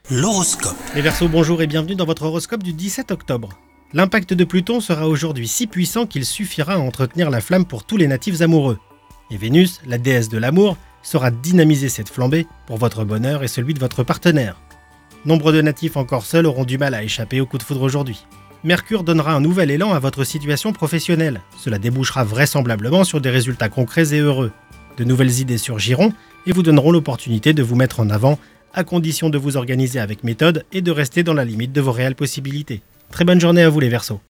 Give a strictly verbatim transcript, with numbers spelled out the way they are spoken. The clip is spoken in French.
L'horoscope. Les Verseaux, bonjour et bienvenue dans votre horoscope du dix-sept octobre. L'impact de Pluton sera aujourd'hui si puissant qu'il suffira à entretenir la flamme pour tous les natifs amoureux. Et Vénus, la déesse de l'amour, saura dynamiser cette flambée pour votre bonheur et celui de votre partenaire. Nombre de natifs encore seuls auront du mal à échapper au coup de foudre aujourd'hui. Mercure donnera un nouvel élan à votre situation professionnelle. Cela débouchera vraisemblablement sur des résultats concrets et heureux. De nouvelles idées surgiront et vous donneront l'opportunité de vous mettre en avant, à condition de vous organiser avec méthode et de rester dans la limite de vos réelles possibilités. Très bonne journée à vous les Verseaux.